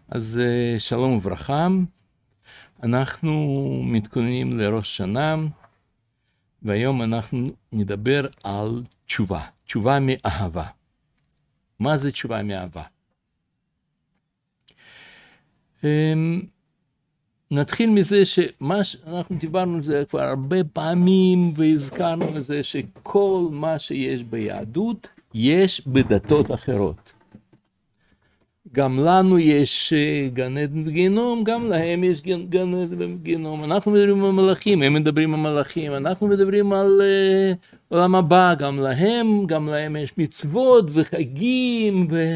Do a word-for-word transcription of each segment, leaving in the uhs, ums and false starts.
אז שלום וברכה, אנחנו מתכוננים לראש שנה, והיום אנחנו נדבר על תשובה, תשובה מאהבה. מה זה תשובה מאהבה? נתחיל מזה שמה שאנחנו דיברנו על זה כבר הרבה פעמים, והזכרנו על זה שכל מה שיש ביהדות, יש בדתות אחרות. גם לנו יש גן עדן וגיהנום, גם להם יש גן עדן וגיהנום. אנחנו מדברים על מלאכים, הם מדברים על מלאכים, אנחנו מדברים על uh, עולם הבא, גם להם, גם להם יש מצוות וחגים ו...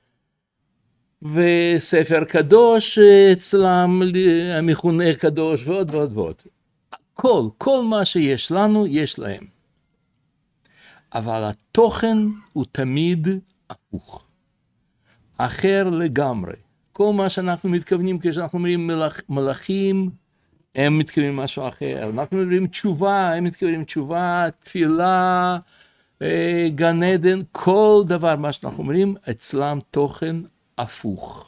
וספר קדוש אצלם, המכונה קדוש ועוד ועוד ועוד. כל, כל מה שיש לנו, יש להם. אבל התוכן הוא תמיד הפוך. אחר לגמרי. כל מה שאנחנו מתכוונים, כשאנחנו אומרים מלאכ, מלאכים, הם מתכוונים משהו אחר. אנחנו מדברים תשובה, הם מתכוונים תשובה, תפילה, גן עדן, כל דבר מה שאנחנו אומרים, אצלם תוכן הפוך.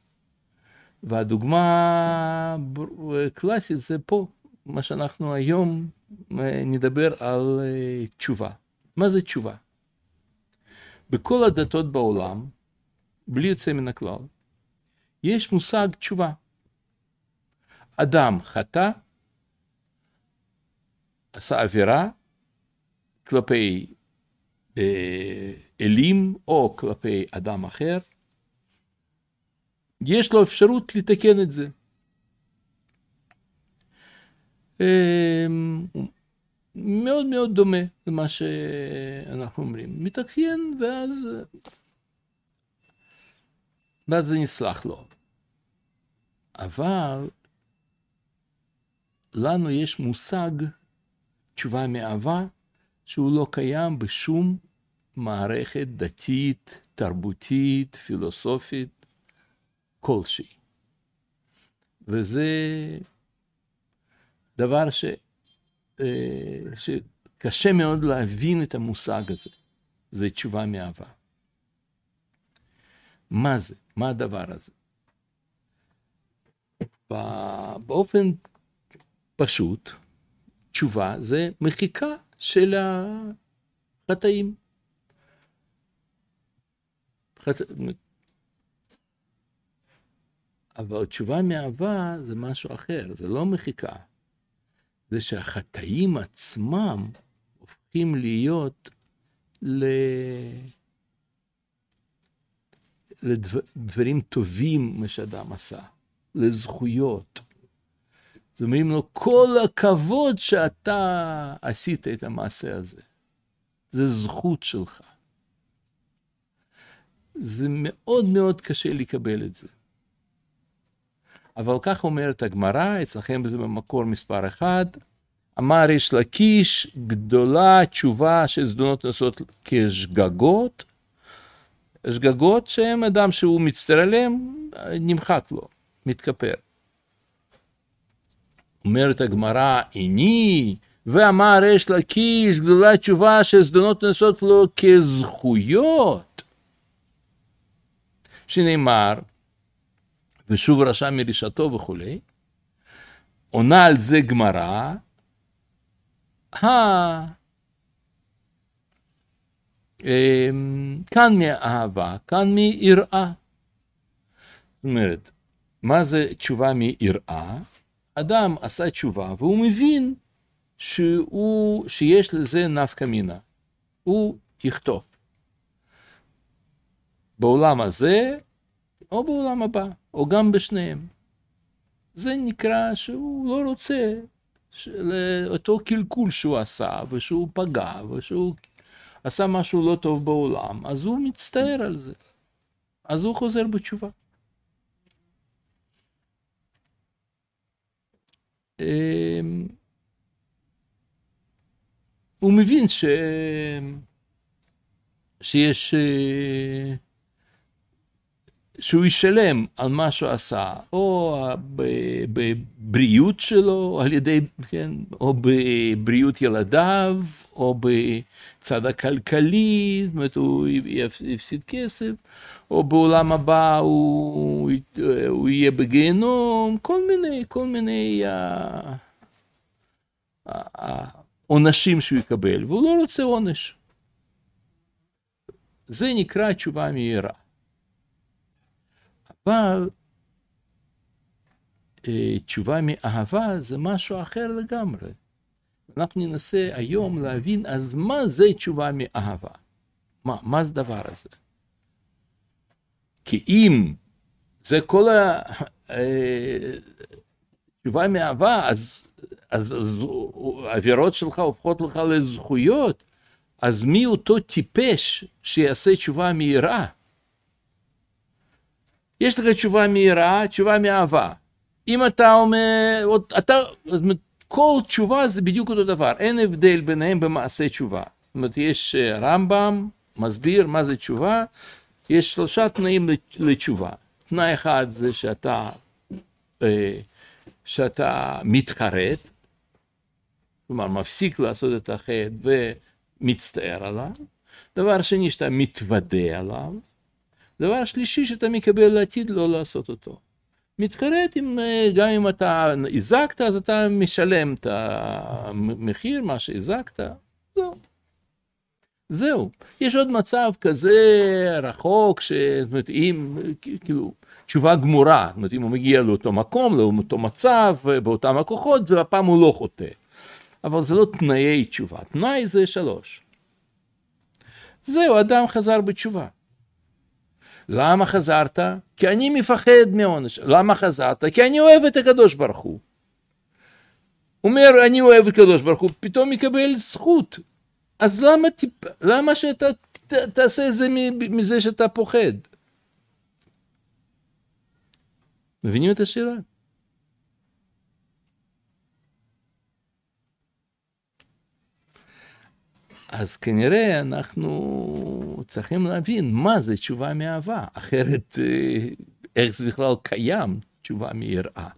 והדוגמה קלאסית זה פה, מה שאנחנו היום נדבר על תשובה. מה זה תשובה? בכל הדתות בעולם, בלי יוצא מן הכלל, יש מושג תשובה. אדם חטא, עשה עבירה כלפי אה, אלים או כלפי אדם אחר, יש לו אפשרות לתקן את זה. אה, מאוד מאוד דומה למה שאנחנו אומרים. מתקן ואז... ואז זה נסלח לו. אבל לנו יש מושג תשובה מאהבה שהוא לא קיים בשום מערכת דתית, תרבותית, פילוסופית, כלשהי. וזה דבר ש, שקשה מאוד להבין את המושג הזה. זה תשובה מאהבה. מה זה? מה הדבר הזה? באופן פשוט, תשובה זה מחיקה של החטאים. חט... אבל תשובה מאהבה זה משהו אחר, זה לא מחיקה. זה שהחטאים עצמם הופכים להיות ל... לדברים טובים מה שאדם עשה, לזכויות. זאת אומרת לו, כל הכבוד שאתה עשית את המעשה הזה. זה זכות שלך. זה מאוד מאוד קשה לקבל את זה. אבל כך אומרת הגמרא, אצלכם זה במקור מספר אחד, אמר ריש לקיש, גדולה תשובה שזדונות נעשות כשגגות, שגגות שהם אדם שהוא מצטער עליהם, נמחק לו, מתכפר. אומרת הגמרא, איני, ואמר ריש לקיש, גדולה תשובה שזדונות נעשות לו כזכויות. שנאמר, ושוב רשע מרשעתו וכו', עונה על זה גמרא, הא, כאן מאהבה, כאן מיראה. זאת אומרת, מה זה תשובה מיראה? אדם עשה תשובה והוא מבין שהוא, שיש לזה נפקא מינה. הוא יכתוב. בעולם הזה או בעולם הבא, או גם בשניהם. זה נקרא שהוא לא רוצה אותו קלקול שהוא עשה ושהוא פגע ושהוא עשה משהו לא טוב בעולם, אז הוא מצטער על זה. אז הוא חוזר בתשובה. הוא מבין ש... שיש... שהוא ישלם על מה שהוא עשה, או בבריאות שלו, על ידי, כן, או בבריאות ילדיו, או בצד הכלכלי, זאת אומרת, הוא יפסיד כסף, או בעולם הבא הוא, הוא יהיה בגיהנום, כל מיני, כל מיני עונשים שהוא יקבל, והוא לא רוצה עונש. זה נקרא תשובה מהירה. אבל תשובה מאהבה זה משהו אחר לגמרי. אנחנו ננסה היום להבין אז מה זה תשובה מאהבה. מה, מה זה דבר הזה? כי אם זה כל התשובה מאהבה, אז, אז העבירות שלך הופכות לך לזכויות, אז מי אותו טיפש שיעשה תשובה מהירה? יש לך תשובה מהירה, תשובה מאהבה. אם אתה אומר, אתה, כל תשובה זה בדיוק אותו דבר, אין הבדל ביניהם במעשה תשובה. זאת אומרת, יש רמב"ם, מסביר מה זה תשובה, יש שלושה תנאים לתשובה. תנאי אחד זה שאתה, שאתה מתחרט, כלומר, מפסיק לעשות את החטא ומצטער עליו. דבר שני, שאתה מתוודה עליו. דבר שלישי, שאתה מקבל לעתיד לא לעשות אותו. מתחרט, עם, גם אם אתה הזקת, אז אתה משלם את המחיר, מה שהזקת. זהו. זהו. יש עוד מצב כזה רחוק, זאת אומרת, אם, כאילו, תשובה גמורה, זאת אומרת, אם הוא מגיע לאותו מקום, לאותו מצב, באותם הכוחות, והפעם הוא לא חוטא. אבל זה לא תנאי תשובה. תנאי זה שלוש. זהו, אדם חזר בתשובה. למה חזרת? כי אני מפחד מעונש. למה חזרת? כי אני אוהב את הקדוש ברוך הוא. הוא אומר, אני אוהב את הקדוש ברוך הוא, פתאום יקבל זכות. אז למה, טיפ... למה שאתה ת, תעשה זה מזה שאתה פוחד? מבינים את השאלה? אז כנראה אנחנו צריכים להבין מה זה תשובה מאהבה, אחרת איך זה בכלל קיים תשובה מיראה.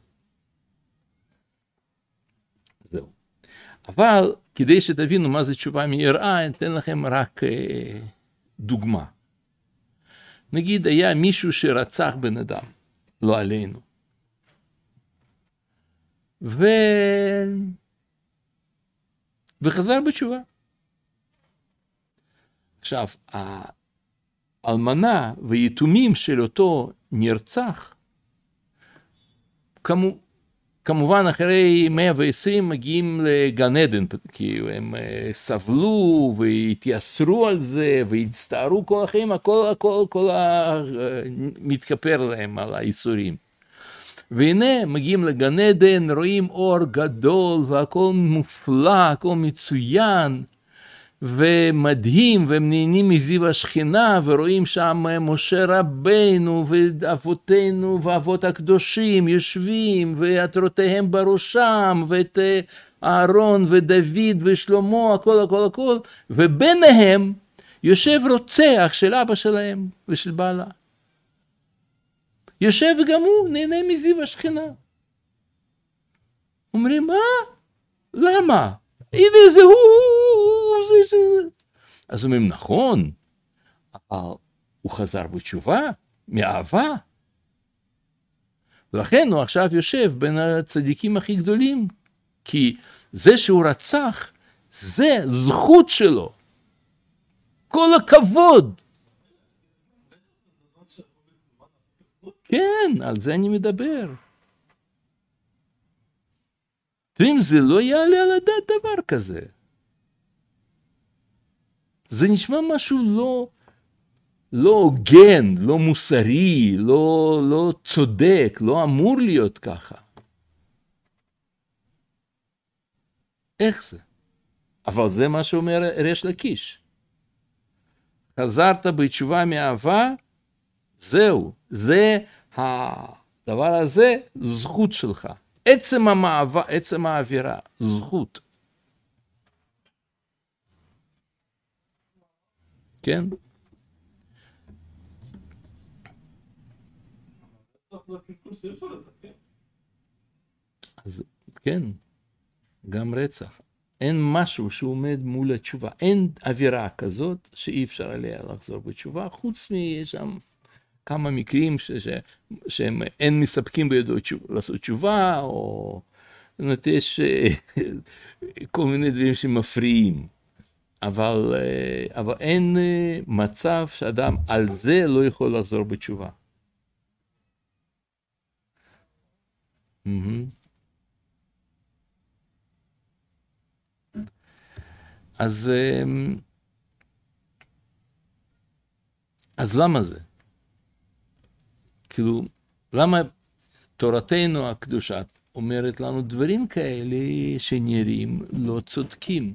זהו. אבל כדי שתבינו מה זה תשובה מיראה, אני אתן לכם רק דוגמה. נגיד היה מישהו שרצח בן אדם, לא עלינו. ו... וחזר בתשובה. עכשיו, האלמנה ויתומים של אותו נרצח, כמו, כמובן אחרי מאה ועשרים מגיעים לגן עדן, כי הם סבלו והתייסרו על זה והצטערו כל החיים, הכל, הכל, הכל מתכפר להם על האיסורים. והנה מגיעים לגן עדן, רואים אור גדול והכל מופלא, הכל מצוין, ומדהים, והם נהנים מזיו השכינה, ורואים שם משה רבינו, ואבותינו, ואבות הקדושים יושבים, ועטרותיהם בראשם, ואת אהרון, ודוד, ושלמה, הכל, הכל, הכל, וביניהם יושב רוצח של אבא שלהם, ושל בעלה. יושב וגם הוא נהנה מזיו השכינה. אומרים, מה? למה? הנה זה הוא, זה זה. אז אומרים, נכון, אבל הוא חזר בתשובה, מאהבה. ולכן הוא עכשיו יושב בין הצדיקים הכי גדולים, כי זה שהוא רצח, זה זכות שלו. כל הכבוד. כן, על זה אני מדבר. אם זה לא יעלה על הדעת דבר כזה. זה נשמע משהו לא, לא הוגן, לא מוסרי, לא, לא צודק, לא אמור להיות ככה. איך זה? אבל זה מה שאומר ריש לקיש. חזרת בתשובה מאהבה, זהו, זה הדבר הזה, זכות שלך. עצם המעבר, עצם האווירה, זכות. כן? אז כן, גם רצח. אין משהו שהוא עומד מול התשובה. אין אווירה כזאת שאי אפשר עליה לחזור בתשובה, חוץ משם כמה מקרים ש, ש, שהם אין מספקים בידו לעשות תשובה, או זאת אומרת, יש כל מיני דברים שמפריעים. אבל, אבל אין מצב שאדם על זה לא יכול לחזור בתשובה. אז, אז למה זה? כאילו, למה תורתנו הקדושה אומרת לנו דברים כאלה שנראים לא צודקים?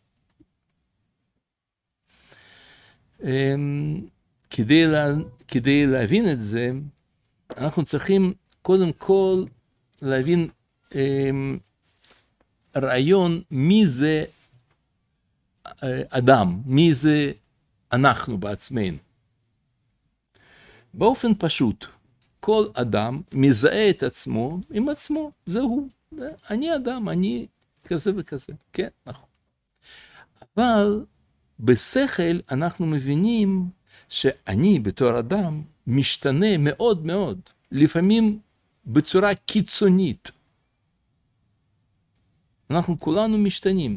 כדי, לה, כדי להבין את זה, אנחנו צריכים קודם כל להבין רעיון מי זה אדם, מי זה אנחנו בעצמנו. באופן פשוט, כל אדם מזהה את עצמו עם עצמו, זהו, אני אדם, אני כזה וכזה, כן, נכון. אבל בשכל אנחנו מבינים שאני בתור אדם משתנה מאוד מאוד, לפעמים בצורה קיצונית. אנחנו כולנו משתנים.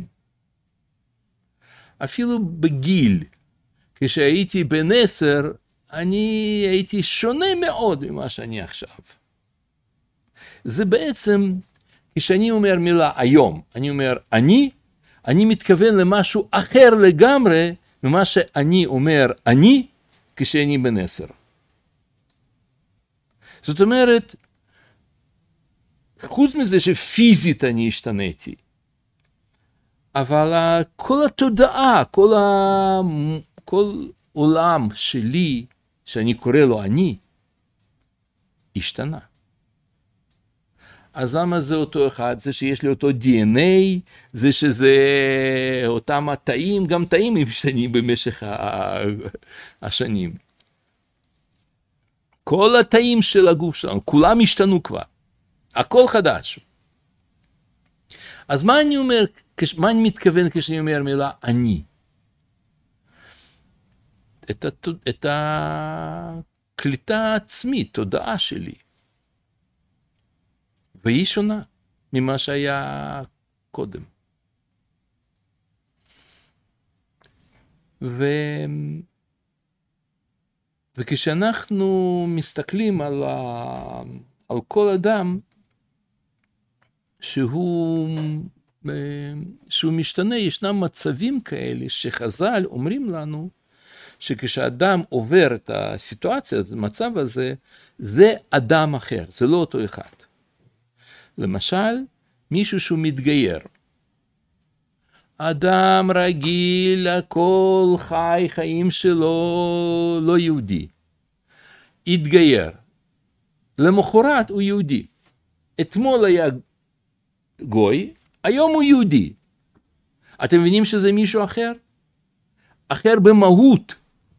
אפילו בגיל, כשהייתי בן עשר, אני הייתי שונה מאוד ממה שאני עכשיו. זה בעצם, כשאני אומר מילה היום, אני אומר אני, אני מתכוון למשהו אחר לגמרי ממה שאני אומר אני, כשאני בן עשר. זאת אומרת, חוץ מזה שפיזית אני השתניתי, אבל כל התודעה, כל, ה... כל עולם שלי, שאני קורא לו אני, השתנה. אז למה זה אותו אחד? זה שיש לי אותו די אן איי, זה שזה אותם התאים, גם תאים משתנים במשך השנים. כל התאים של הגוף שלנו, כולם השתנו כבר. הכל חדש. אז מה אני אומר, מה אני מתכוון כשאני אומר מילה אני? את, הת... את הקליטה העצמית, תודעה שלי. והיא שונה ממה שהיה קודם. ו... וכשאנחנו מסתכלים על, ה... על כל אדם שהוא, שהוא משתנה, ישנם מצבים כאלה שחז"ל אומרים לנו שכשאדם עובר את הסיטואציה, את המצב הזה, זה אדם אחר, זה לא אותו אחד. למשל, מישהו שהוא מתגייר. אדם רגיל, הכל חי, חיים שלו לא יהודי. התגייר. למחרת הוא יהודי. אתמול היה גוי, היום הוא יהודי. אתם מבינים שזה מישהו אחר? אחר במהות.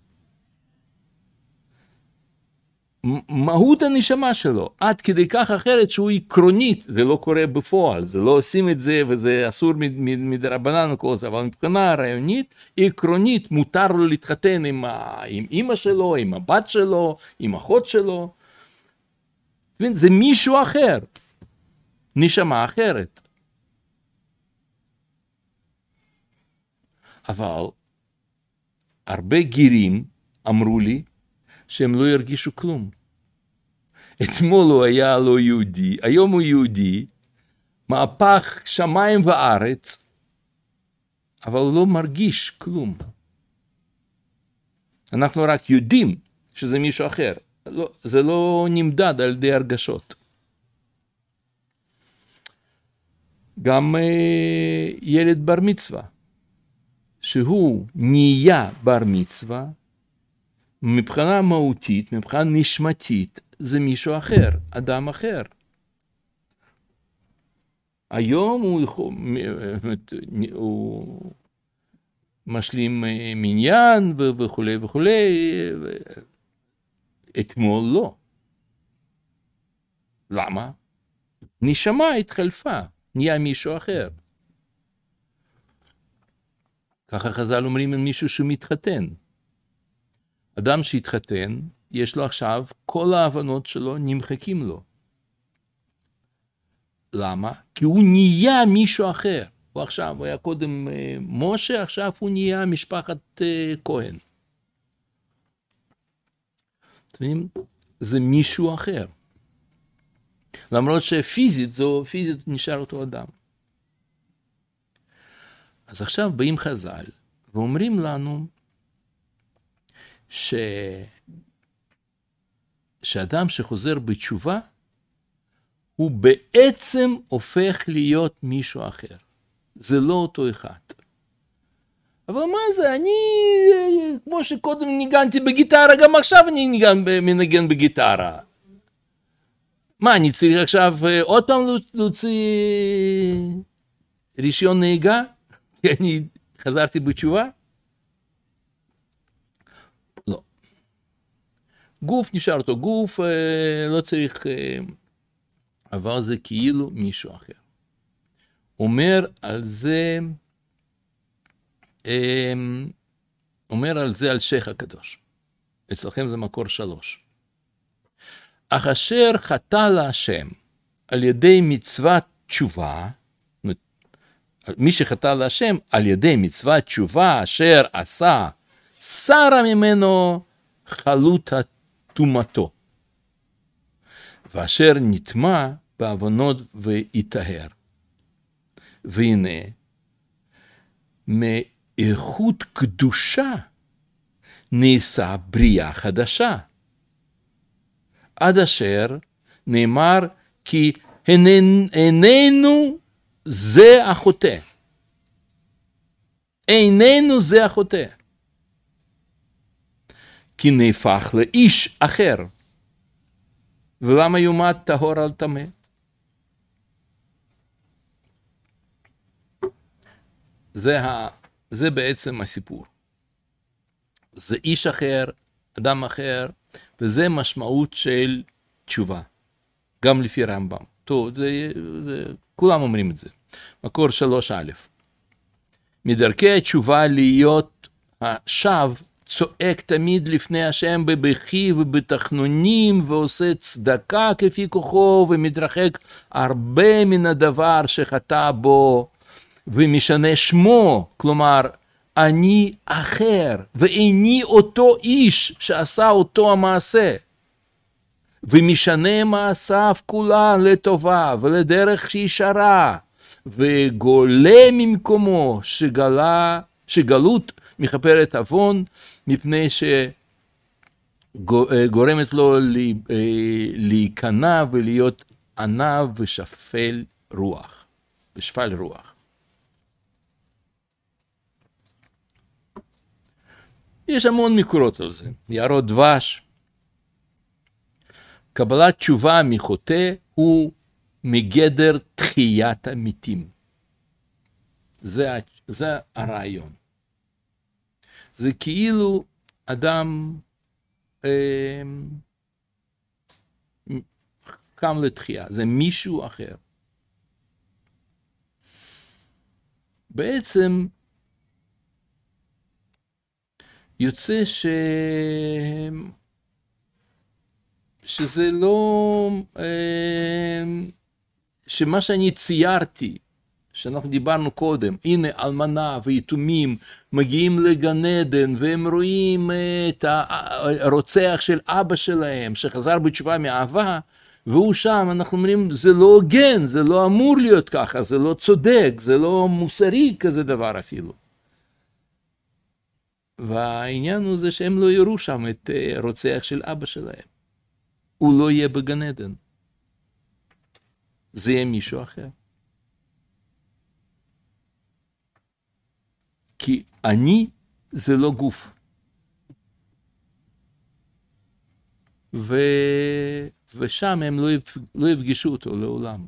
מהות הנשמה שלו, עד כדי כך אחרת שהוא עקרונית, זה לא קורה בפועל, זה לא עושים את זה, וזה אסור מדרבנן וכל זה, אבל מבחינה רעיונית, עקרונית, מותר לו להתחתן עם, ה, עם אמא שלו, עם הבת שלו, עם אחות שלו. זה מישהו אחר, נשמה אחרת. אבל הרבה גירים אמרו לי שהם לא ירגישו כלום. אתמול הוא היה לא יהודי, היום הוא יהודי, מהפך שמיים וארץ, אבל הוא לא מרגיש כלום. אנחנו רק יודעים שזה מישהו אחר. לא, זה לא נמדד על ידי הרגשות. גם אה, ילד בר מצווה, שהוא נהיה בר מצווה, מבחינה מהותית, מבחינה נשמתית, זה מישהו אחר, אדם אחר. היום הוא, הוא משלים מניין וכו' וכו'. אתמול לא. למה? נשמה התחלפה, נהיה מישהו אחר. ככה חז"ל אומרים עם מישהו שמתחתן. אדם שהתחתן, יש לו עכשיו, כל ההבנות שלו נמחקים לו. למה? כי הוא נהיה מישהו אחר. הוא עכשיו, הוא היה קודם משה, עכשיו הוא נהיה משפחת כהן. אתם יודעים? זה מישהו אחר. למרות שפיזית, זו, פיזית נשאר אותו אדם. אז עכשיו באים חז"ל, ואומרים לנו, ש... שאדם שחוזר בתשובה, הוא בעצם הופך להיות מישהו אחר. זה לא אותו אחד. אבל מה זה? אני, כמו שקודם ניגנתי בגיטרה, גם עכשיו אני ניגן, מנגן בגיטרה. מה, אני צריך עכשיו עוד פעם להוציא רישיון נהיגה? כי אני חזרתי בתשובה? לא. גוף נשאר אותו גוף, לא צריך, אבל זה כאילו מישהו אחר. אומר על זה, אומר על זה על שייח הקדוש. אצלכם זה מקור שלוש. אך אשר חטא להשם על ידי מצוות תשובה, מי שחטא להשם על ידי מצוות תשובה אשר עשה, שרה ממנו חלות טומאתו, ואשר נטמע בעוונות ויטהר. והנה, מאיכות קדושה נעשה בריאה חדשה, עד אשר נאמר כי איננו זה החוטא. איננו זה החוטא. כי נהפך לאיש אחר. ולמה יומד טהור על טמא? זה, ה, זה בעצם הסיפור. זה איש אחר, אדם אחר, וזה משמעות של תשובה. גם לפי רמב"ם. טוב, זה, זה, כולם אומרים את זה. מקור שלוש א'. מדרכי התשובה להיות השב צועק תמיד לפני השם בבכי ובתחנונים ועושה צדקה כפי כוחו ומתרחק הרבה מן הדבר שחטא בו ומשנה שמו, כלומר אני אחר ואיני אותו איש שעשה אותו המעשה, ומשנה מעשיו כולן לטובה ולדרך שישרה, וגולה ממקומו שגלה, שגלות מכפרת עוון, מפני שגורמת לו להיכנע ולהיות ענב ושפל רוח, ושפל רוח. יש המון מקורות על זה, יערות דבש. קבלת תשובה מחוטא הוא מגדר תחיית המתים. זה, זה הרעיון. זה כאילו אדם אה, קם לתחייה, זה מישהו אחר. בעצם יוצא ש... שזה לא... אה, שמה שאני ציירתי, שאנחנו דיברנו קודם, הנה אלמנה ויתומים מגיעים לגן עדן והם רואים את הרוצח של אבא שלהם שחזר בתשובה מאהבה, והוא שם, אנחנו אומרים זה לא הוגן, זה לא אמור להיות ככה, זה לא צודק, זה לא מוסרי כזה דבר אפילו. והעניין הוא זה שהם לא יראו שם את הרוצח של אבא שלהם. הוא לא יהיה בגן עדן. זה יהיה מישהו אחר. כי אני זה לא גוף. ו... ושם הם לא, יפ... לא יפגשו אותו לעולם.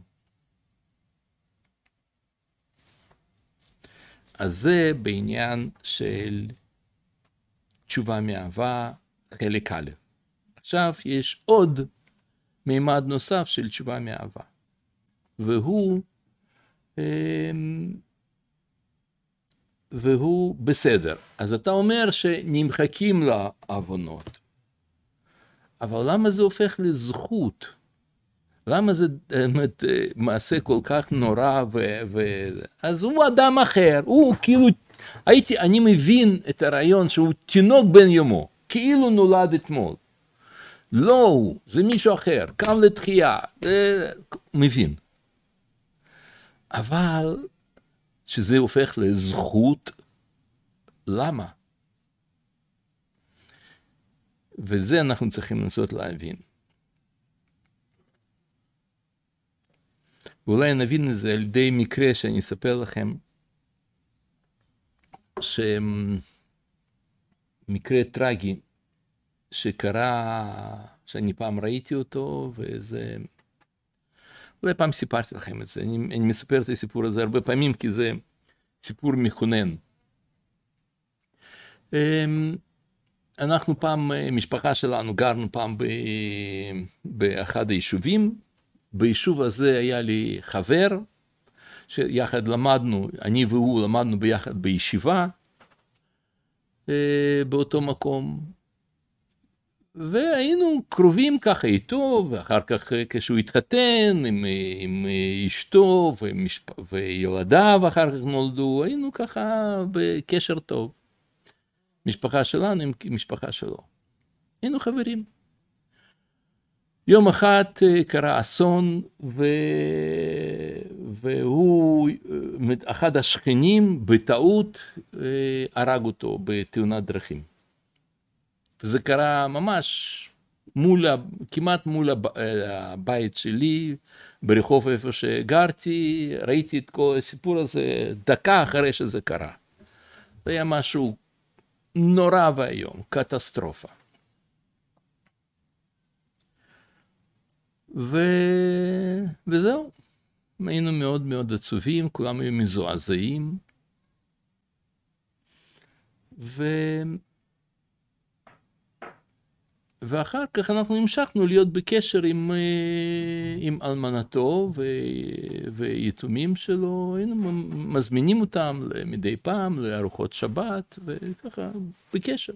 אז זה בעניין של תשובה מאהבה חלק א'. עכשיו יש עוד מימד נוסף של תשובה מאהבה. והוא... והוא בסדר. אז אתה אומר שנמחקים לעוונות. אבל למה זה הופך לזכות? למה זה באמת, מעשה כל כך נורא? ו, ו... אז הוא אדם אחר, הוא כאילו, הייתי, אני מבין את הרעיון שהוא תינוק בן יומו, כאילו נולד אתמול. לא הוא, זה מישהו אחר, קם לתחייה, זה... מבין. אבל שזה הופך לזכות, למה? וזה אנחנו צריכים לנסות להבין. ואולי נבין את זה על ידי מקרה שאני אספר לכם, שמקרה טרגי שקרה, שאני פעם ראיתי אותו, וזה... אולי פעם סיפרתי לכם את זה, אני, אני מספר את הסיפור הזה הרבה פעמים, כי זה סיפור מכונן. אנחנו פעם, משפחה שלנו, גרנו פעם ב, באחד היישובים, ביישוב הזה היה לי חבר, שיחד למדנו, אני והוא למדנו ביחד בישיבה, באותו מקום, והיינו קרובים ככה איתו, ואחר כך כשהוא התחתן עם, עם אשתו ומשפ... וילדיו אחר כך נולדו, היינו ככה בקשר טוב. משפחה שלנו עם משפחה שלו. היינו חברים. יום אחד קרה אסון, ו... והוא, אחד השכנים בטעות הרג אותו בתאונת דרכים. וזה קרה ממש מול, כמעט מול הבית שלי, ברחוב איפה שגרתי, ראיתי את כל הסיפור הזה דקה אחרי שזה קרה. זה היה משהו נורא והיום, קטסטרופה. ו... וזהו, היינו מאוד מאוד עצובים, כולם היו מזועזעים, ו... ואחר כך אנחנו המשכנו להיות בקשר עם, עם אלמנתו ו, ויתומים שלו, היינו מזמינים אותם מדי פעם לארוחות שבת, וככה בקשר.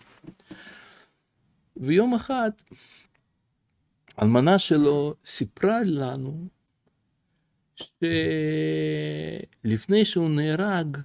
ויום אחד, אלמנה שלו סיפרה לנו, שלפני שהוא נהרג,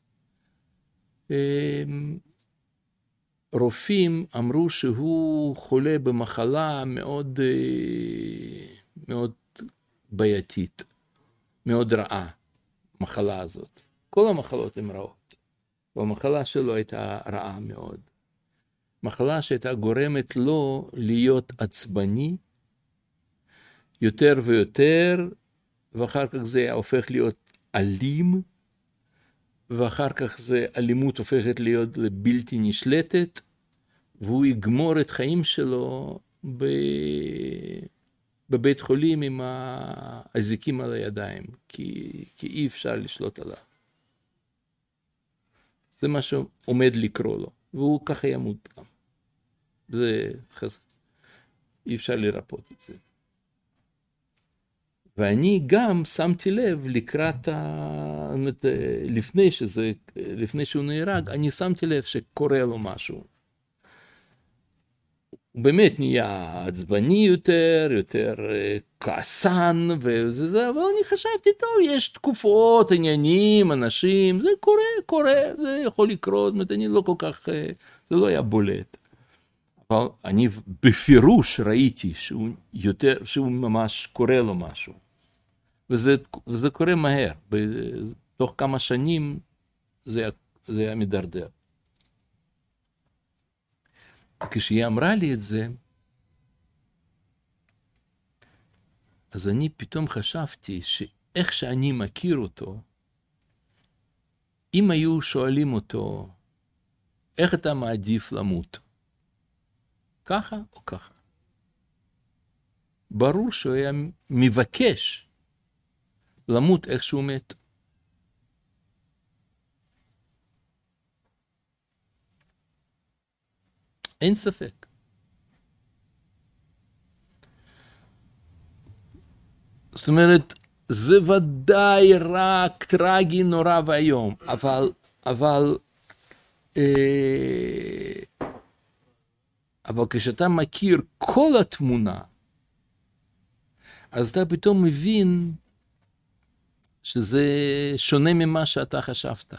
רופאים אמרו שהוא חולה במחלה מאוד, מאוד בעייתית, מאוד רעה, מחלה הזאת. כל המחלות הן רעות, והמחלה שלו הייתה רעה מאוד. מחלה שהייתה גורמת לו להיות עצבני, יותר ויותר, ואחר כך זה הופך להיות אלים, ואחר כך זה אלימות הופכת להיות בלתי נשלטת, והוא יגמור את חיים שלו ב... בבית חולים עם האזיקים על הידיים, כי, כי אי אפשר לשלוט עליו. זה מה שעומד לקרוא לו, והוא ככה ימות גם. זה חז... אי אפשר לרפות את זה. ואני גם שמתי לב לקראת, ה... לפני שזה, לפני שהוא נהרג, אני שמתי לב שקורה לו משהו. הוא באמת נהיה עצבני יותר, יותר כעסן וזה זה, אבל אני חשבתי, טוב, יש תקופות, עניינים, אנשים, זה קורה, קורה, זה יכול לקרות, אני לא כל כך, זה לא היה בולט. אבל אני בפירוש ראיתי שהוא יותר, שהוא ממש קורה לו משהו. וזה, וזה קורה מהר, בתוך כמה שנים זה, זה היה מדרדר. כשהיא אמרה לי את זה, אז אני פתאום חשבתי שאיך שאני מכיר אותו, אם היו שואלים אותו, איך אתה מעדיף למות? ככה או ככה? ברור שהוא היה מבקש למות איך שהוא מת. אין ספק. זאת אומרת, זה ודאי רק טרגי נורא והיום, אבל, אבל, אה, אבל כשאתה מכיר כל התמונה, אז אתה פתאום מבין שזה שונה ממה שאתה חשבת.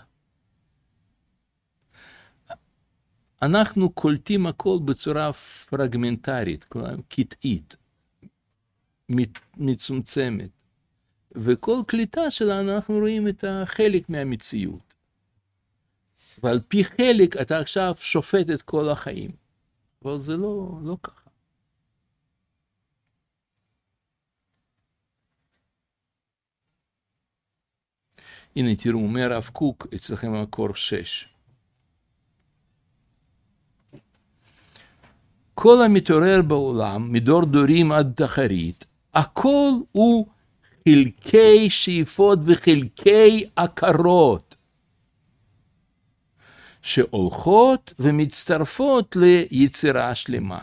אנחנו קולטים הכל בצורה פרגמנטרית, כלומר קטעית, מצומצמת. וכל קליטה שלנו אנחנו רואים את החלק מהמציאות. ועל פי חלק אתה עכשיו שופט את כל החיים. אבל זה לא, לא ככה. הנה תראו, אומר הרב קוק אצלכם מקור שש. כל המתעורר בעולם, מדור דורים עד תחרית, הכל הוא חלקי שאיפות וחלקי עקרות, שהולכות ומצטרפות ליצירה שלמה.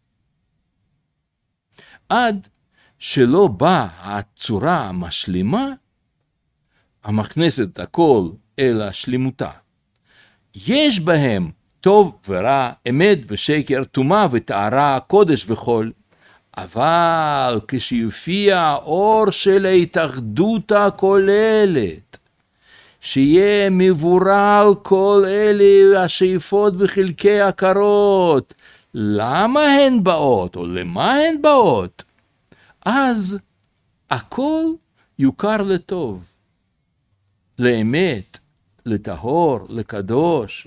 עד שלא באה הצורה המשלימה, המכנסת הכל אל השלימותה. יש בהם טוב ורע, אמת ושקר, טומאה וטהרה, קודש וחול, אבל כשיופיע האור של ההתאחדות הכוללת, שיהיה מבורר כל אלה השאיפות וחלקי עקרות, למה הן באות או למה הן באות? אז הכל יוכר לטוב, לאמת, לטהור, לקדוש.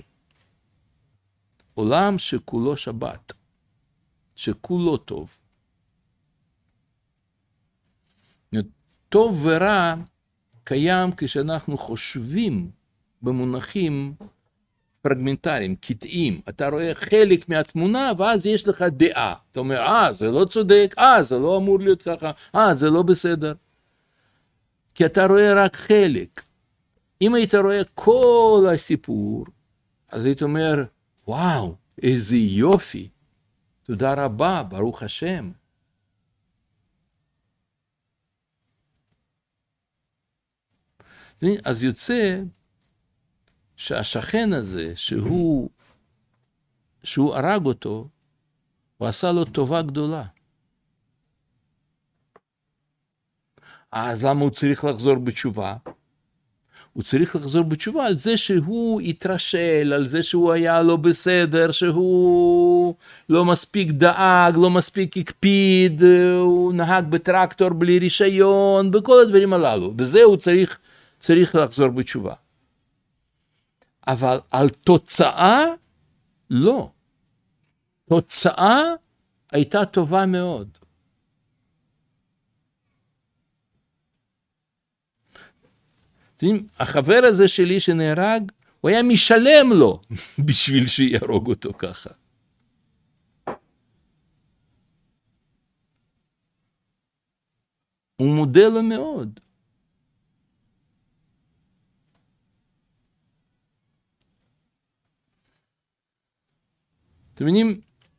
עולם שכולו שבת, שכולו טוב. טוב ורע קיים כשאנחנו חושבים במונחים פרגמנטריים, קטעים. אתה רואה חלק מהתמונה ואז יש לך דעה. אתה אומר, אה, זה לא צודק, אה, זה לא אמור להיות ככה, אה, זה לא בסדר. כי אתה רואה רק חלק. אם היית רואה כל הסיפור, אז היית אומר, וואו, איזה יופי. תודה רבה, ברוך השם. אז יוצא שהשכן הזה, שהוא, שהוא הרג אותו, הוא עשה לו טובה גדולה. אז למה הוא צריך לחזור בתשובה? הוא צריך לחזור בתשובה על זה שהוא התרשל, על זה שהוא היה לא בסדר, שהוא לא מספיק דאג, לא מספיק הקפיד, הוא נהג בטרקטור בלי רישיון, בכל הדברים הללו. בזה הוא צריך, צריך לחזור בתשובה. אבל על תוצאה, לא. תוצאה הייתה טובה מאוד. החבר הזה שלי שנהרג, הוא היה משלם לו בשביל שיהרוג אותו ככה. הוא מודה לו מאוד. אתם מבינים,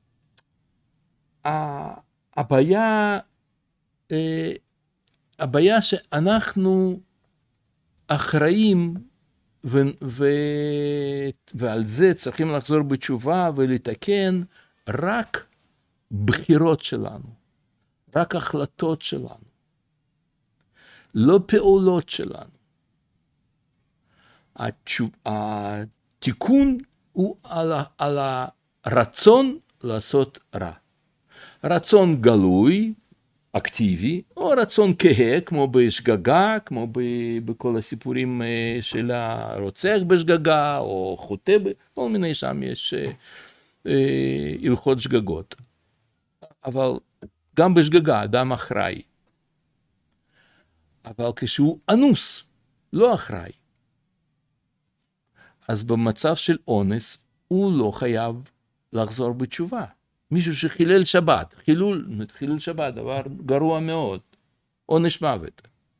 הבעיה, הבעיה שאנחנו אחראים ו, ו, ועל זה צריכים לחזור בתשובה ולתקן רק בחירות שלנו, רק החלטות שלנו, לא פעולות שלנו. התשוב, התיקון הוא על, על הרצון לעשות רע. רצון גלוי, אקטיבי, או רצון כהה, כמו בשגגה, כמו בכל הסיפורים של הרוצח בשגגה, או חוטא, כל מיני שם יש הלכות שגגות. אבל גם בשגגה, אדם אחראי. אבל כשהוא אנוס, לא אחראי. אז במצב של אונס, הוא לא חייב לחזור בתשובה. מישהו שחילל שבת, חילול, חילול שבת, דבר גרוע מאוד, עונש מוות.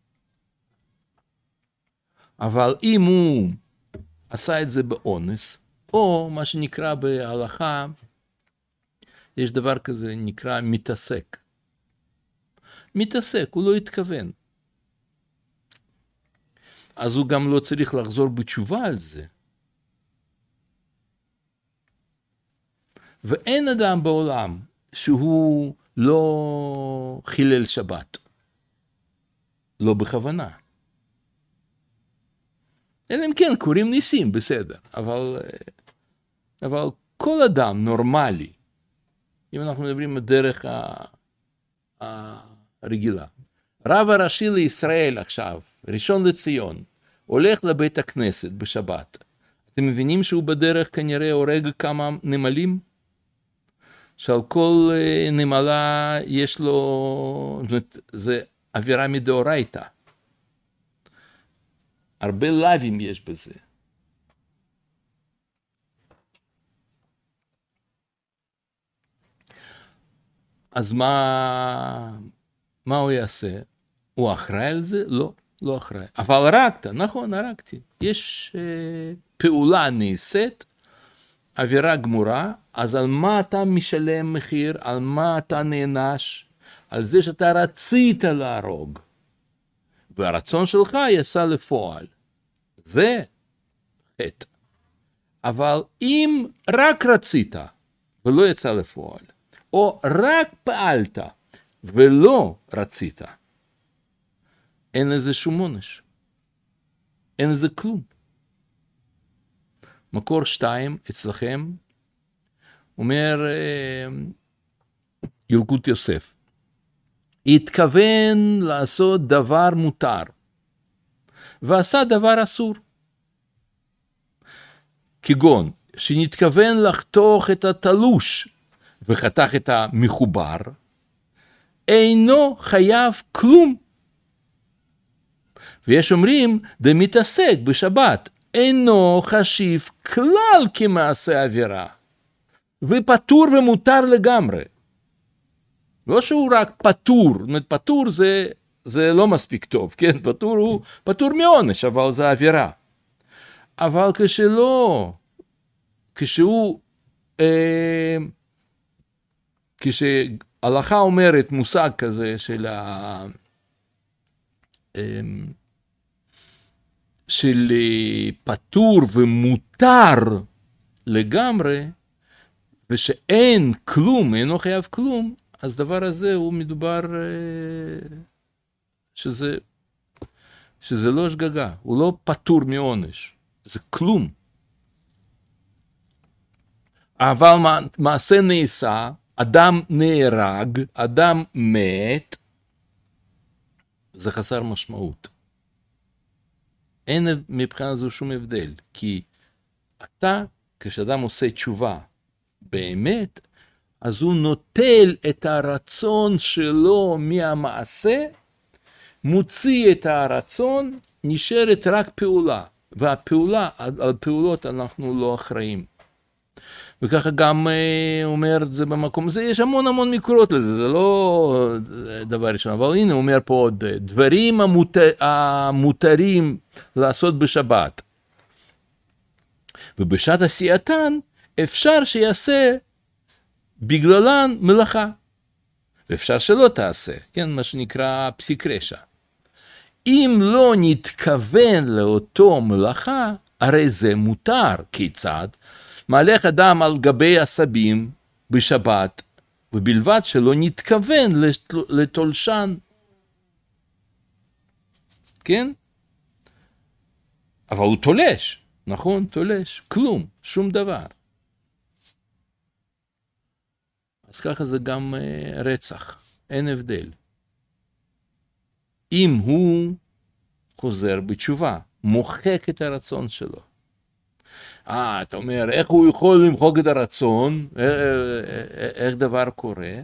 אבל אם הוא עשה את זה באונס, או מה שנקרא בהלכה, יש דבר כזה, נקרא מתעסק. מתעסק, הוא לא התכוון. אז הוא גם לא צריך לחזור בתשובה על זה. ואין אדם בעולם שהוא לא חילל שבת. לא בכוונה. אלא אם כן קוראים ניסים, בסדר. אבל, אבל כל אדם נורמלי, אם אנחנו מדברים בדרך הרגילה, רב הראשי לישראל עכשיו, ראשון לציון, הולך לבית הכנסת בשבת. אתם מבינים שהוא בדרך כנראה הורג כמה נמלים? שעל כל נמלה יש לו, זאת אומרת, זה עבירה מדאורייתא. הרבה לאווים יש בזה. אז מה, מה הוא יעשה? הוא אחראי על זה? לא, לא אחראי. אבל הרגת, נכון, הרגתי. יש אה, פעולה נעשית, עבירה גמורה, אז על מה אתה משלם מחיר? על מה אתה נענש? על זה שאתה רצית להרוג. והרצון שלך יצא לפועל. זה חטא. אבל אם רק רצית ולא יצא לפועל, או רק פעלת ולא רצית, אין לזה שום עונש. אין לזה כלום. מקור שתיים אצלכם אומר ילקוט יוסף, התכוון לעשות דבר מותר ועשה דבר אסור. כגון שנתכוון לחתוך את התלוש וחתך את המחובר, אינו חייב כלום. ויש אומרים, דמתעסק בשבת, אינו חשיב כלל כמעשה עבירה, ופטור ומותר לגמרי. לא שהוא רק פטור, זאת אומרת, פטור זה, זה לא מספיק טוב, כן? פטור הוא פטור מעונש, אבל זה עבירה. אבל כשלא, כשהוא, אה, כשהלכה אומרת מושג כזה של ה... אה, של פטור ומותר לגמרי, ושאין כלום, אינו חייב כלום, אז דבר הזה הוא מדובר שזה, שזה לא שגגה, הוא לא פטור מעונש, זה כלום. אבל מעשה נעשה, אדם נהרג, אדם מת, זה חסר משמעות. אין מבחינה זו שום הבדל, כי אתה, כשאדם עושה תשובה באמת, אז הוא נוטל את הרצון שלו מהמעשה, מוציא את הרצון, נשארת רק פעולה, והפעולה, על פעולות אנחנו לא אחראים. וככה גם אומר את זה במקום הזה, יש המון המון מקורות לזה, זה לא דבר ראשון, אבל הנה הוא אומר פה עוד, דברים המותר, המותרים לעשות בשבת, ובשעת עשייתן אפשר שיעשה בגללן מלאכה, ואפשר שלא תעשה, כן, מה שנקרא פסיק רשע. אם לא נתכוון לאותו מלאכה, הרי זה מותר. כיצד? מהלך אדם על גבי עשבים בשבת, ובלבד שלא נתכוון לתולשן. כן? אבל הוא תולש, נכון? תולש, כלום, שום דבר. אז ככה זה גם uh, רצח, אין הבדל. אם הוא חוזר בתשובה, מוחק את הרצון שלו. אה, אתה אומר, איך הוא יכול למחוק את הרצון? איך, איך דבר קורה?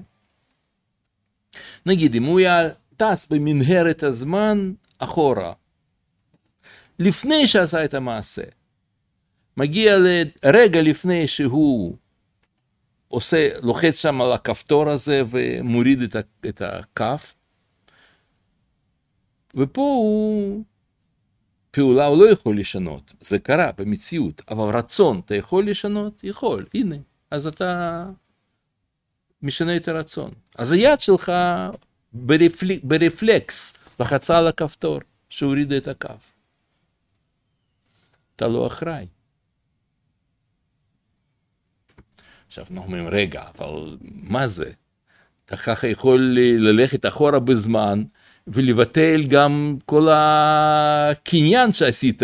נגיד, אם הוא היה טס במנהרת הזמן אחורה, לפני שעשה את המעשה, מגיע לרגע לפני שהוא עושה, לוחץ שם על הכפתור הזה ומוריד את, את הכף, ופה הוא, פעולה הוא לא יכול לשנות, זה קרה במציאות, אבל רצון אתה יכול לשנות? יכול, הנה, אז אתה משנה את הרצון. אז היד שלך ברפל... ברפלקס לחצה על הכפתור שהוריד את הכף. אתה לא אחראי. עכשיו אנחנו אומרים, רגע, אבל מה זה? אתה ככה יכול ללכת אחורה בזמן, ולבטל גם כל הקניין שעשית,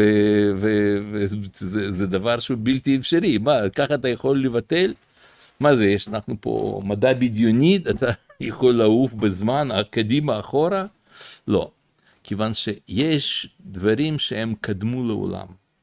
וזה דבר שהוא בלתי אפשרי. מה, ככה אתה יכול לבטל? מה זה, יש אנחנו פה מדע בדיוני, אתה יכול לעוף בזמן, קדימה, אחורה? לא, כיוון שיש דברים שהם קדמו לעולם.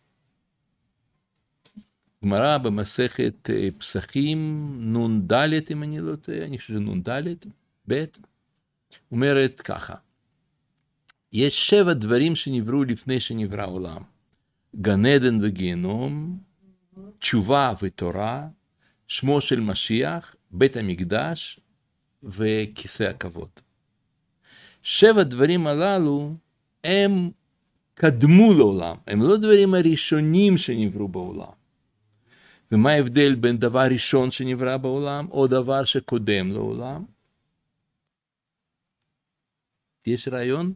גמרא במסכת פסחים, נון ד' אם אני לא טועה, אני חושב שנון ד', ב', אומרת ככה, יש שבע דברים שנבראו לפני שנברא העולם, גן עדן וגיהנום, תשובה ותורה, שמו של משיח, בית המקדש וכיסא הכבוד. שבע דברים הללו הם קדמו לעולם, הם לא דברים הראשונים שנבראו בעולם. ומה ההבדל בין דבר ראשון שנברא בעולם או דבר שקודם לעולם? יש רעיון?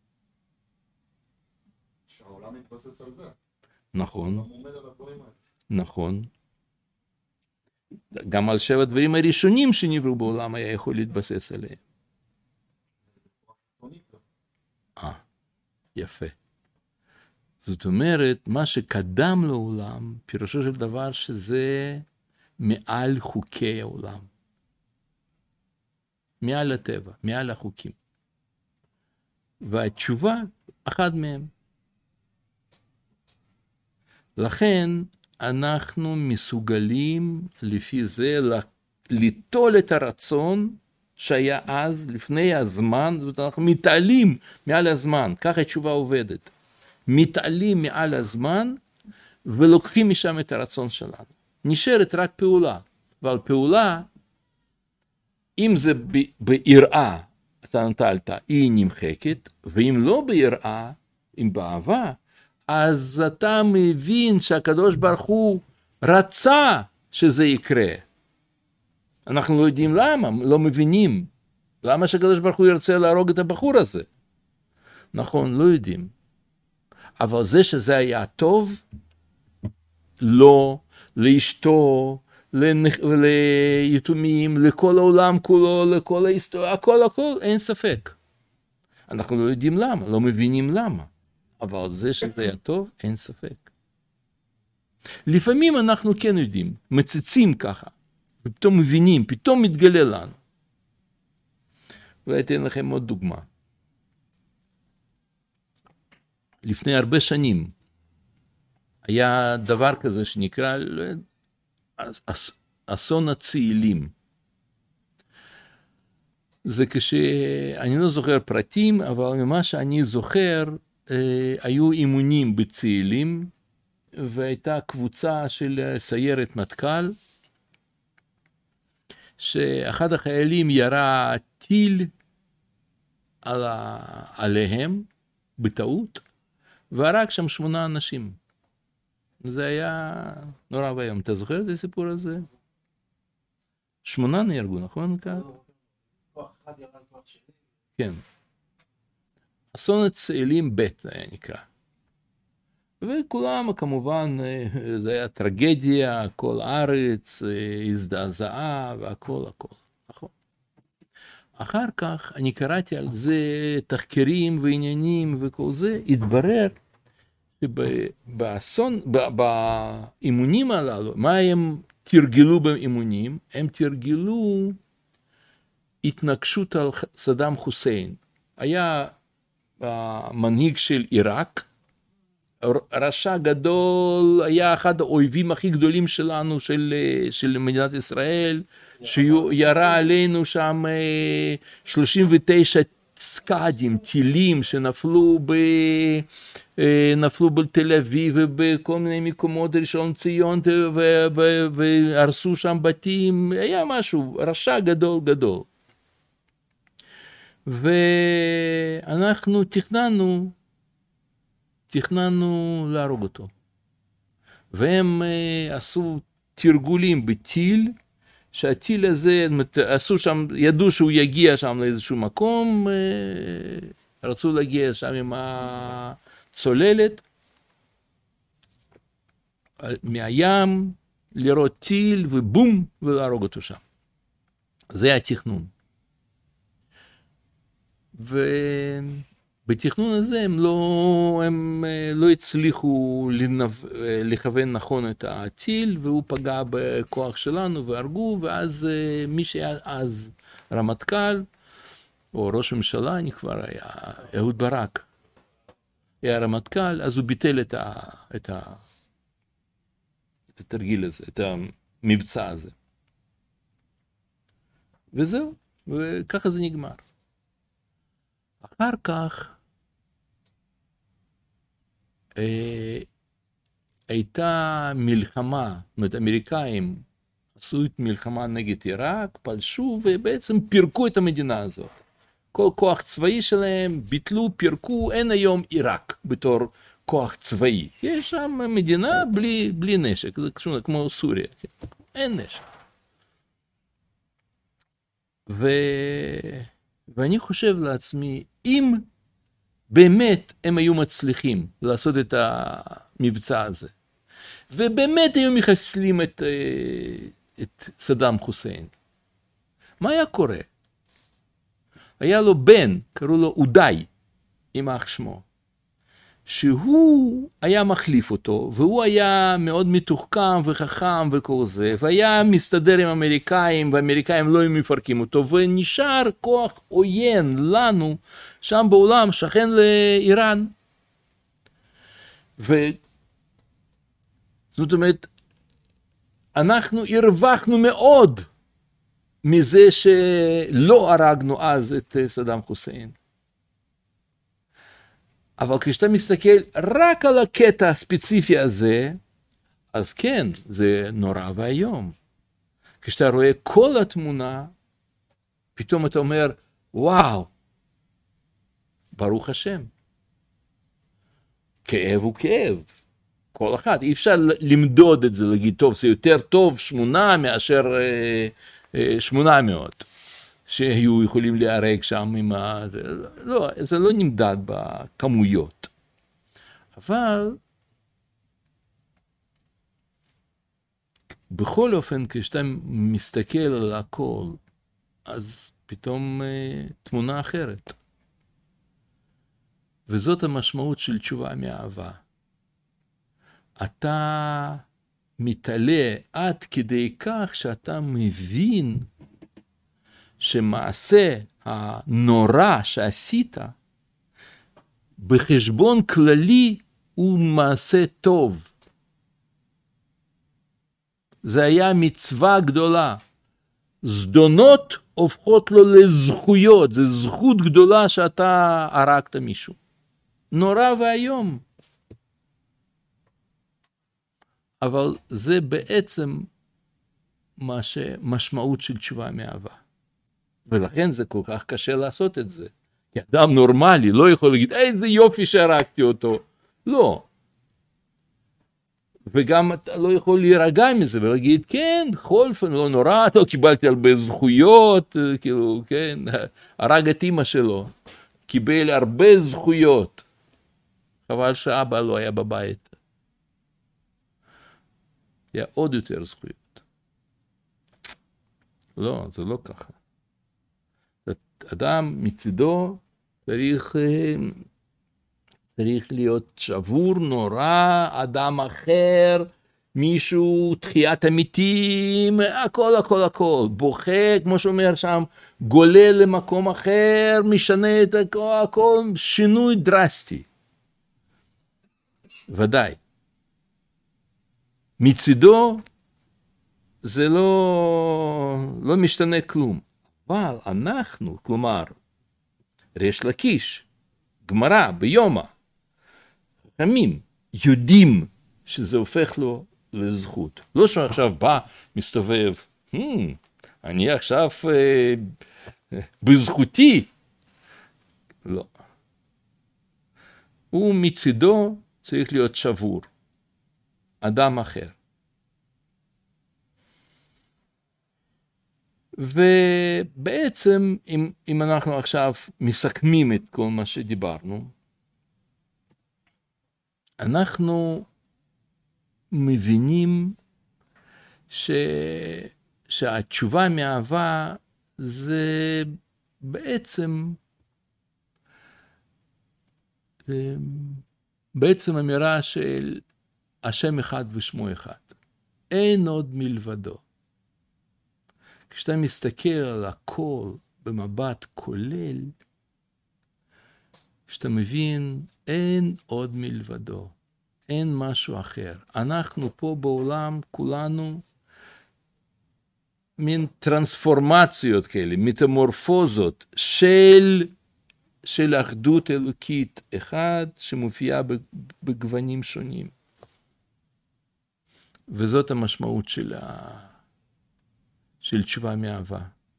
שהעולם מתבסס על זה. נכון. העולם עומד על הדברים האלה. נכון. גם על שבע דברים הראשונים שנבראו בעולם היה יכול להתבסס עליהם. אה, יפה. זאת אומרת, מה שקדם לעולם, פירושו של דבר שזה מעל חוקי העולם. מעל הטבע, מעל החוקים. והתשובה, אחד מהם. לכן, אנחנו מסוגלים לפי זה ליטול את הרצון שהיה אז, לפני הזמן, זאת אומרת, אנחנו מתעלים מעל הזמן, ככה התשובה עובדת. מתעלים מעל הזמן, ולוקחים משם את הרצון שלנו. נשארת רק פעולה, אבל פעולה, אם זה ביראה, אתה נטלת, היא נמחקת, ואם לא ביראה, אם באהבה, אז אתה מבין שהקדוש ברוך הוא רצה שזה יקרה. אנחנו לא יודעים למה, לא מבינים. למה שהקדוש ברוך הוא ירצה להרוג את הבחור הזה? נכון, לא יודעים. אבל זה שזה היה טוב, לא, לאשתו, ליתומים, לכל העולם כולו, לכל ההיסטוריה, הכל הכל, אין ספק. אנחנו לא יודעים למה, לא מבינים למה. אבל זה שזה היה טוב, אין ספק. לפעמים אנחנו כן יודעים, מציצים ככה, ופתאום מבינים, פתאום מתגלה לנו. אולי אתן לכם עוד דוגמה. לפני הרבה שנים, היה דבר כזה שנקרא אסון הצאלים. זה כש... אני לא זוכר פרטים, אבל ממה שאני זוכר, היו אימונים בצאלים, והייתה קבוצה של סיירת מטכ"ל, שאחד החיילים ירה טיל על ה... עליהם, בטעות, והרג שם שמונה אנשים. זה היה נורא ואיום. אתה זוכר את הסיפור הזה? שמונה נהרגו, נכון? כוח אחד ירד כוח שני. כן. אסון הצאלים ב' זה היה נקרא. וכולם כמובן, זה היה טרגדיה, כל הארץ הזדעזעה והכל הכל, נכון. אחר כך אני קראתי על זה תחקירים ועניינים וכל זה, התברר שבאסון, באימונים הללו, מה הם תרגלו באימונים? הם תרגלו התנגשות על סדאם חוסיין. היה המנהיג של עיראק, רשע גדול, היה אחד האויבים הכי גדולים שלנו, של, של מדינת ישראל, שירה עלינו שם שלושים ותשע סקאדים, טילים שנפלו ב... נפלו בתל אביב ובכל מיני מקומות, ראשון ציון, והרסו שם בתים, היה משהו, רשע גדול גדול. ואנחנו תכננו, תכננו להרוג אותו. והם עשו תרגולים בטיל, שהטיל הזה, עשו שם, ידעו שהוא יגיע שם לאיזשהו מקום, רצו להגיע שם עם הצוללת, מהים, לראות טיל ובום ולהרוג אותו שם. זה התכנון. ובתכנון הזה הם לא, הם לא הצליחו לנב... לכוון נכון את הטיל, והוא פגע בכוח שלנו והרגו, ואז מי שהיה אז רמטכ"ל, או ראש הממשלה, אני כבר היה, אהוד ברק, היה רמטכ"ל, אז הוא ביטל את, ה... את, ה... את התרגיל הזה, את המבצע הזה. וזהו, וככה זה נגמר. אחר כך אה, הייתה מלחמה, זאת אומרת, אמריקאים עשו את מלחמה נגד עיראק, פלשו ובעצם פירקו את המדינה הזאת. כל כוח צבאי שלהם ביטלו, פירקו, אין היום עיראק בתור כוח צבאי. יש שם מדינה בלי, בלי נשק, זה כמו סוריה, אין נשק. ו... ואני חושב לעצמי, אם באמת הם היו מצליחים לעשות את המבצע הזה, ובאמת היו מחסלים את, את סדאם חוסיין, מה היה קורה? היה לו בן, קראו לו אודי, יימח שמו, שהוא היה מחליף אותו, והוא היה מאוד מתוחכם וחכם וכל זה, והיה מסתדר עם אמריקאים, והאמריקאים לא היו מפרקים אותו, ונשאר כוח עוין לנו, שם בעולם, שכן לאיראן. ו... זאת אומרת, אנחנו הרווחנו מאוד מזה שלא הרגנו אז את סדאם חוסיין. אבל כשאתה מסתכל רק על הקטע הספציפי הזה, אז כן, זה נורא והיום. כשאתה רואה כל התמונה, פתאום אתה אומר, וואו, ברוך השם. כאב הוא כאב. כל אחד, אי אפשר למדוד את זה, להגיד, טוב, זה יותר טוב שמונה מאשר אה, אה, שמונה מאות. שהיו יכולים להיהרג שם עם ה... זה לא, זה לא נמדד בכמויות. אבל בכל אופן, כשאתה מסתכל על הכל, אז פתאום אה, תמונה אחרת. וזאת המשמעות של תשובה מאהבה. אתה מתעלה עד כדי כך שאתה מבין שמעשה הנורא שעשית בחשבון כללי הוא מעשה טוב. זה היה מצווה גדולה. זדונות הופכות לו לזכויות, זה זכות גדולה שאתה הרגת מישהו. נורא והיום. אבל זה בעצם מה שמשמעות של תשובה מאהבה. ולכן זה כל כך קשה לעשות את זה. כי אדם נורמלי לא יכול להגיד, איזה יופי שהרגתי אותו. לא. וגם אתה לא יכול להירגע מזה ולהגיד, כן, בכל אופן לא נורא, לא קיבלתי הרבה זכויות, כאילו, כן, הרג את אמא שלו, קיבל הרבה זכויות. חבל שאבא לא היה בבית. היה עוד יותר זכויות. לא, זה לא ככה. אדם מצידו צריך, צריך להיות שבור נורא, אדם אחר, מישהו, תחיית המתים, הכל, הכל, הכל, בוכה, כמו שאומר שם, גולל למקום אחר, משנה את הכל, הכל, שינוי דרסטי. ודאי. מצידו זה לא, לא משתנה כלום. אבל אנחנו, כלומר, ריש לקיש, גמרא, ביומא, חכמים, יודעים שזה הופך לו לזכות. לא שעכשיו בא, מסתובב, hmm, אני עכשיו אה, בזכותי. לא. הוא מצידו צריך להיות שבור. אדם אחר. ובעצם, אם, אם אנחנו עכשיו מסכמים את כל מה שדיברנו, אנחנו מבינים ש... שהתשובה מאהבה זה בעצם, בעצם אמירה של השם אחד ושמו אחד. אין עוד מלבדו. כשאתה מסתכל על הכל במבט כולל, כשאתה מבין, אין עוד מלבדו. אין משהו אחר. אנחנו פה בעולם, כולנו, מין טרנספורמציות כאלה, מטמורפוזות של, של אחדות אלוקית אחד, שמופיעה בגוונים שונים. וזאת המשמעות של, ה... של תשובה מאהבה.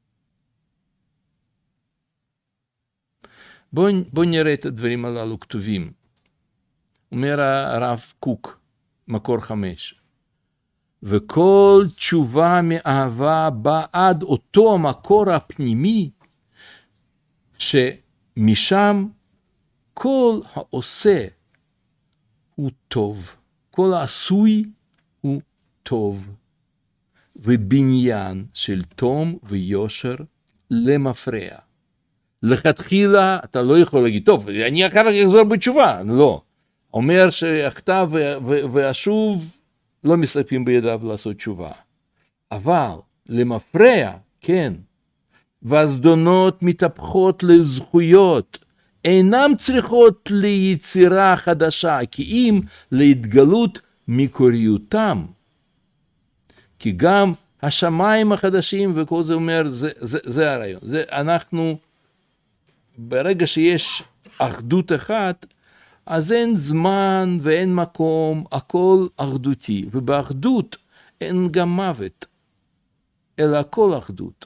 בואו בוא נראה את הדברים הללו כתובים. אומר הרב קוק, מקור חמש. וכל תשובה מאהבה בעד אותו המקור הפנימי, שמשם כל העושה הוא טוב, כל העשוי הוא טוב, ובניין של תום ויושר למפרע. לכתחילה אתה לא יכול להגיד, טוב, אני אחר כך אחזור בתשובה, לא. אומר שהכתב והשוב לא מסתפקים בידיו לעשות תשובה. אבל למפרע, כן, והזדונות מתהפכות לזכויות, אינם צריכות ליצירה חדשה, כי אם להתגלות מקוריותם. כי גם השמיים החדשים וכל זה אומר, זה, זה, זה הרעיון. זה אנחנו, ברגע שיש אחדות אחת, אז אין זמן ואין מקום, הכל אחדותי. ובאחדות אין גם מוות, אלא הכל אחדות.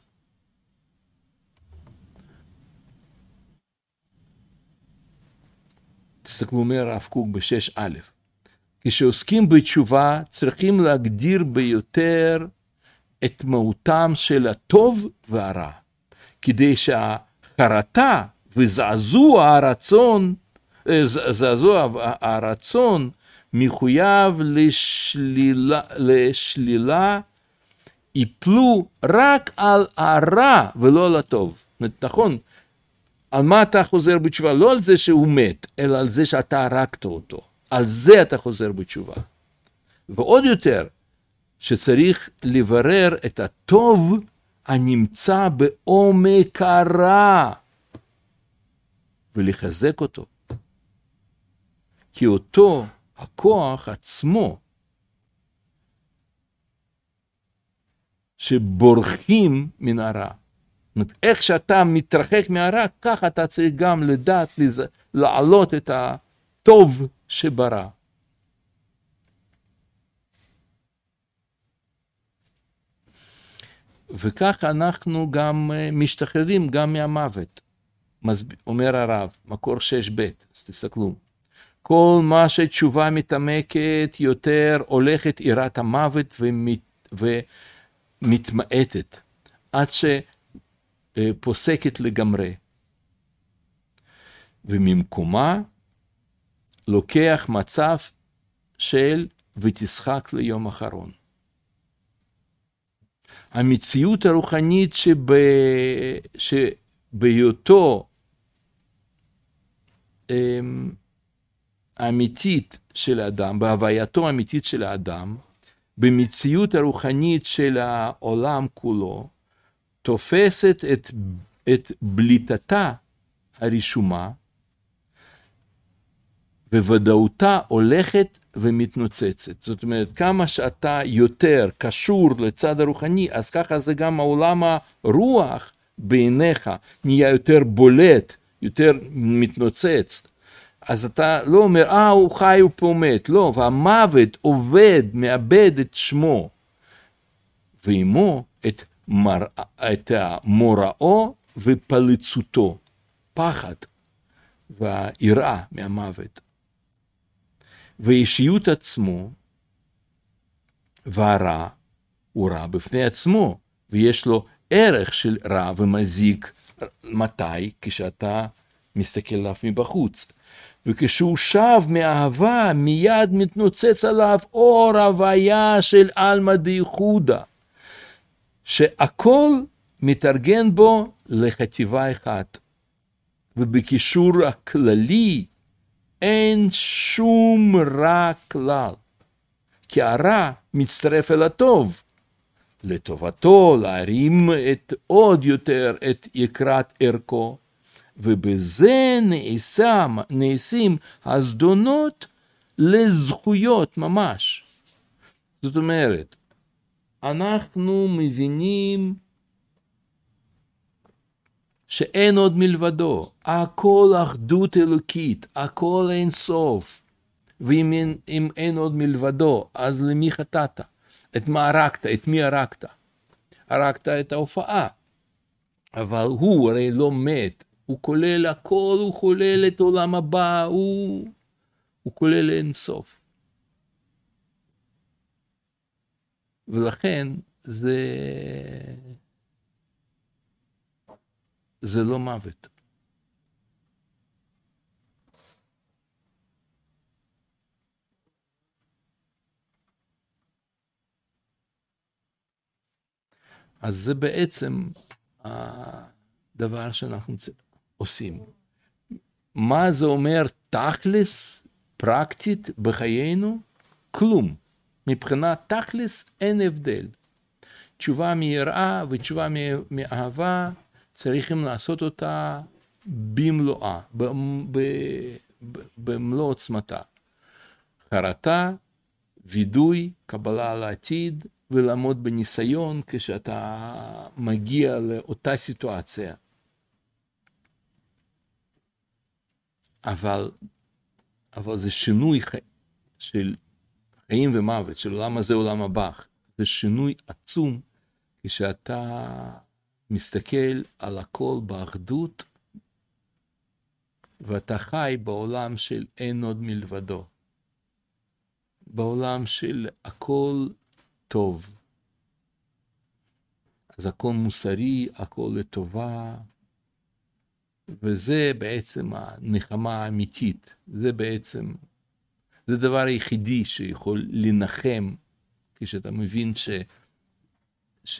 תסתכלו אומר הרב קוק בשש א', כשעוסקים בתשובה צריכים להגדיר ביותר את מהותם של הטוב והרע, כדי שהחרטה וזעזוע הרצון, זעזוע הרצון מחויב לשלילה, לשלילה יפלו רק על הרע ולא על הטוב. נכון, על מה אתה חוזר בתשובה? לא על זה שהוא מת, אלא על זה שאתה הרגת אותו. על זה אתה חוזר בתשובה. ועוד יותר, שצריך לברר את הטוב הנמצא בעומק הרע, ולחזק אותו. כי אותו הכוח עצמו, שבורחים מן הרע. זאת אומרת, איך שאתה מתרחק מהרע, ככה אתה צריך גם לדעת לעלות את הטוב שברא. וכך אנחנו גם משתחררים גם מהמוות. אומר הרב, מקור שש ב', אז תסתכלו. כל מה שתשובה מתעמקת יותר, הולכת עירת המוות ומת, ומתמעטת, עד שפוסקת לגמרי. וממקומה לוקח מצב של ותשחק ליום אחרון. המציאות הרוחנית שב... שבהיותו האמיתית של האדם, בהווייתו האמיתית של האדם, במציאות הרוחנית של העולם כולו, תופסת את, את בליטתה הרשומה, וודאותה הולכת ומתנוצצת. זאת אומרת, כמה שאתה יותר קשור לצד הרוחני, אז ככה זה גם העולם הרוח בעיניך נהיה יותר בולט, יותר מתנוצץ. אז אתה לא אומר, אה, הוא חי, הוא פה מת. לא, והמוות עובד, מאבד את שמו. ועמו את, מר... את מוראו ופליצותו, פחד והיראה מהמוות. ואישיות עצמו והרע הוא רע בפני עצמו, ויש לו ערך של רע ומזיק. מתי? כשאתה מסתכל עליו מבחוץ. וכשהוא שב מאהבה, מיד מתנוצץ עליו אור הוויה של עלמא דייחודה, שהכל מתארגן בו לחטיבה אחת. ובקישור הכללי אין שום רע כלל, כי הרע מצטרף אל הטוב, לטובתו להרים את עוד יותר את יקרת ערכו, ובזה נעשה, נעשים הזדונות לזכויות ממש. זאת אומרת, אנחנו מבינים שאין עוד מלבדו, הכל אחדות אלוקית, הכל אין סוף, ואם אין, אם אין עוד מלבדו, אז למי חטאת? את מה הרגת? את מי הרגת? הרגת את ההופעה, אבל הוא הרי לא מת, הוא כולל הכל, הוא כולל את עולם הבא, הוא, הוא כולל אין סוף. ולכן זה, זה לא מוות. אז זה בעצם הדבר שאנחנו עושים. מה זה אומר תכלס, פרקטית, בחיינו? כלום. מבחינת תכלס אין הבדל. תשובה מיראה ותשובה מאהבה, צריכים לעשות אותה במלואה, במלוא עוצמתה. חרטה, וידוי, קבלה לעתיד, ולעמוד בניסיון כשאתה מגיע לאותה סיטואציה. אבל, אבל זה שינוי חי, של חיים ומוות, של עולם הזה, עולם הבא. זה שינוי עצום כשאתה מסתכל על הכל באחדות, ואתה חי בעולם של אין עוד מלבדו. בעולם של הכל טוב. אז הכל מוסרי, הכל לטובה, וזה בעצם הנחמה האמיתית. זה בעצם, זה הדבר היחידי שיכול לנחם, כשאתה מבין ש, ש,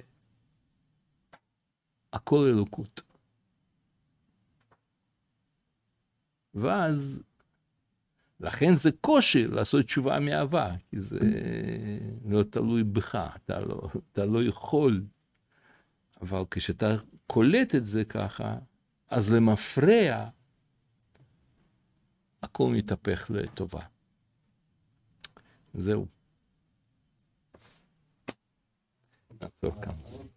הכל אלוקות. ואז, לכן זה קושי לעשות תשובה מאהבה, כי זה לא תלוי בך, אתה לא, אתה לא יכול. אבל כשאתה קולט את זה ככה, אז למפרע, הכל מתהפך לטובה. זהו. נעצור כאן.